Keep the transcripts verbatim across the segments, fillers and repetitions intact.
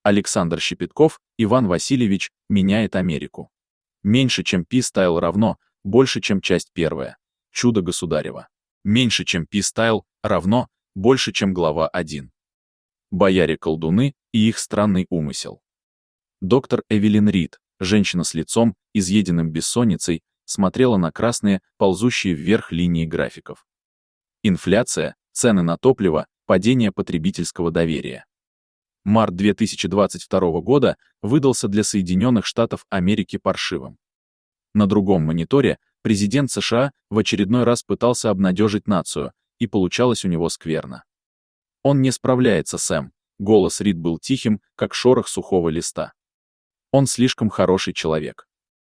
Александр Щепетков, Иван Васильевич, меняет Америку. Меньше, чем пи-стайл равно, больше, чем часть первая. Чудо государева. Меньше, чем пи-стайл равно, больше, чем глава один. Бояре-колдуны и их странный умысел. Доктор Эвелин Рид, женщина с лицом, изъеденным бессонницей, смотрела на красные, ползущие вверх линии графиков. Инфляция, цены на топливо, падение потребительского доверия. Март две тысячи двадцать второго года выдался для Соединенных Штатов Америки паршивым. На другом мониторе президент США в очередной раз пытался обнадежить нацию, и получалось у него скверно. «Он не справляется, Сэм», — голос Рид был тихим, как шорох сухого листа. «Он слишком хороший человек.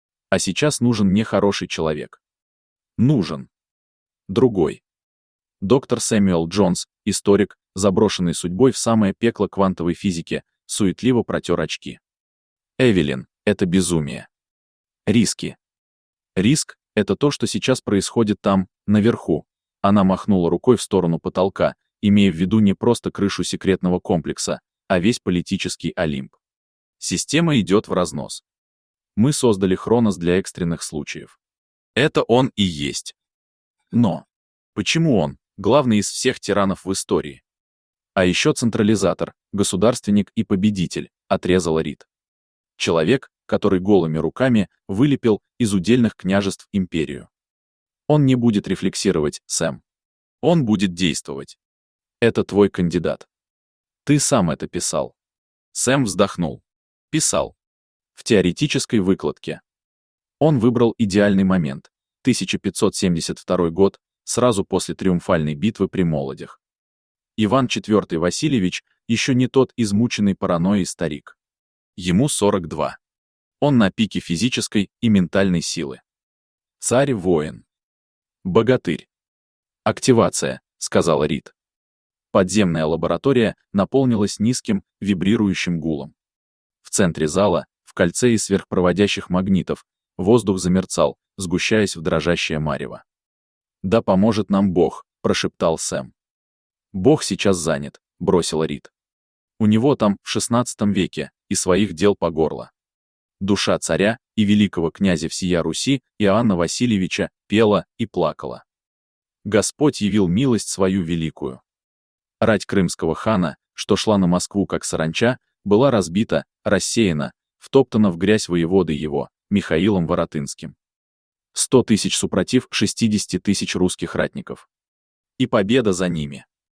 А сейчас нужен не хороший человек. Нужен другой». Доктор Сэмюэл Джонс, историк, заброшенный судьбой в самое пекло квантовой физики, суетливо протер очки. «Эвелин, это безумие. Риски. Риск — это то, что сейчас происходит там, наверху». Она махнула рукой в сторону потолка, имея в виду не просто крышу секретного комплекса, а весь политический Олимп. Система идет в разнос. Мы создали Хронос для экстренных случаев. Это он и есть. Но почему он главный из всех тиранов в истории? А еще централизатор, государственник и победитель, отрезала Рид. Человек, который голыми руками вылепил из удельных княжеств империю. Он не будет рефлексировать, Сэм. Он будет действовать. Это твой кандидат. Ты сам это писал. Сэм вздохнул. Писал. В теоретической выкладке. Он выбрал идеальный момент. тысяча пятьсот семьдесят второй год, сразу после триумфальной битвы при Молодях. Иван четвёртый Васильевич еще не тот измученный паранойей старик. Ему сорок два. Он на пике физической и ментальной силы. Царь-воин. Богатырь. «Активация», — сказала Рид. Подземная лаборатория наполнилась низким, вибрирующим гулом. В центре зала, в кольце из сверхпроводящих магнитов, воздух замерцал, сгущаясь в дрожащее марево. «Да поможет нам Бог», — прошептал Сэм. «Бог сейчас занят», — бросила Рид. «У него там в шестнадцатом веке и своих дел по горло». Душа царя и великого князя всея Руси Иоанна Васильевича пела и плакала. Господь явил милость свою великую. Рать крымского хана, что шла на Москву как саранча, была разбита, рассеяна, втоптана в грязь воеводы его, Михаилом Воротынским. Сто тысяч супротив шестидесяти тысяч русских ратников. И победа за ними.